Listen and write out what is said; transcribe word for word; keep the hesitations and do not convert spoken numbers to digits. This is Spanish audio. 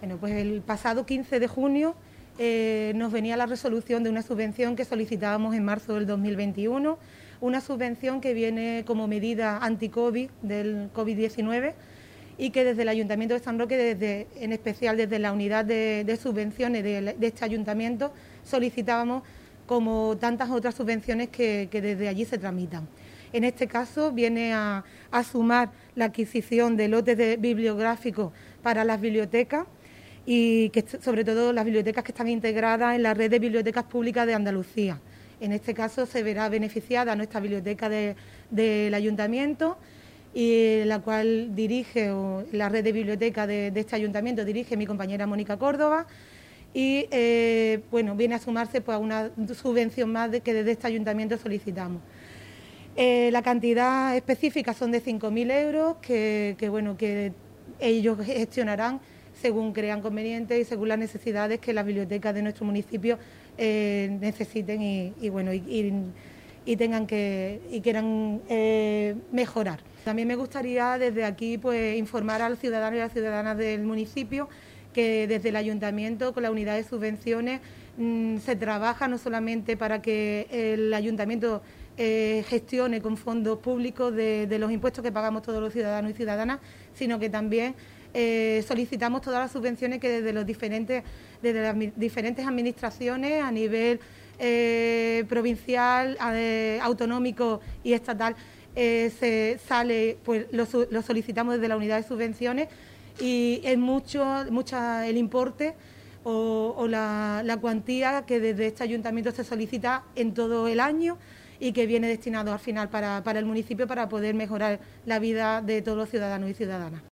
Bueno, pues el pasado quince de junio eh, nos venía la resolución de una subvención que solicitábamos en marzo del dos mil veintiuno, una subvención que viene como medida anti-COVID del COVID diecinueve y que desde el Ayuntamiento de San Roque, desde, en especial desde la unidad de, de subvenciones de, de este ayuntamiento, solicitábamos como tantas otras subvenciones que, que desde allí se tramitan. En este caso viene a, a sumar la adquisición de lotes de bibliográficos para las bibliotecas y que sobre todo las bibliotecas que están integradas en la red de bibliotecas públicas de Andalucía. En este caso se verá beneficiada nuestra biblioteca de, del ayuntamiento, y la cual dirige, o la red de bibliotecas de, de este ayuntamiento dirige mi compañera Mónica Córdoba, y eh, bueno, viene a sumarse pues, a una subvención más de, que desde este ayuntamiento solicitamos. Eh, la cantidad específica son de cinco mil euros que, que, bueno, que ellos gestionarán según crean conveniente y según las necesidades que las bibliotecas de nuestro municipio eh, necesiten y, y, bueno, y, y, y tengan que y quieran eh, mejorar. También me gustaría desde aquí pues, informar al ciudadano y a las ciudadanas del municipio que desde el ayuntamiento, con la unidad de subvenciones, mmm, se trabaja no solamente para que el ayuntamiento eh, gestione con fondos públicos de, de los impuestos que pagamos todos los ciudadanos y ciudadanas, sino que también eh, solicitamos todas las subvenciones que desde los diferentes, desde las diferentes administraciones a nivel eh, provincial, eh, autonómico y estatal eh, se sale, pues lo, lo solicitamos desde la unidad de subvenciones. Y es mucho, mucha el importe o, o la, la cuantía que desde este ayuntamiento se solicita en todo el año y que viene destinado al final para, para el municipio para poder mejorar la vida de todos los ciudadanos y ciudadanas.